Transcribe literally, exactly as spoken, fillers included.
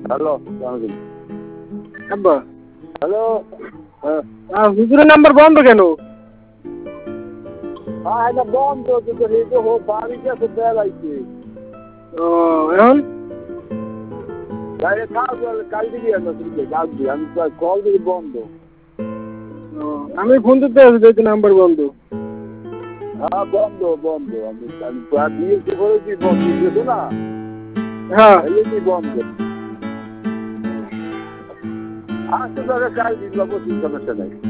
Hello, আব্বা hello, হ্যাঁ আহ, হুজুরের নাম্বার বন্ধ কেন? হ্যাঁ এটা বন্ধ কিন্তু রেডিও হো বাড়িতে আছে বেড়াইছে ও এখন বাইরে কাজ কাল দিবি আমরা তুমি কাজ দিই আমি কল দিই বন্ধ ও, আমি ফোন দিতে আছি যেহেতু নাম্বার বন্ধ। হ্যাঁ বন্ধ বন্ধ আমি আমি প্রায় দিয়েছি বলেছি বন্ধ দিয়েছো না হ্যাঁ এই বন্ধ আসতে তাহলে কাল দিন বাবু সমস্যা নেই।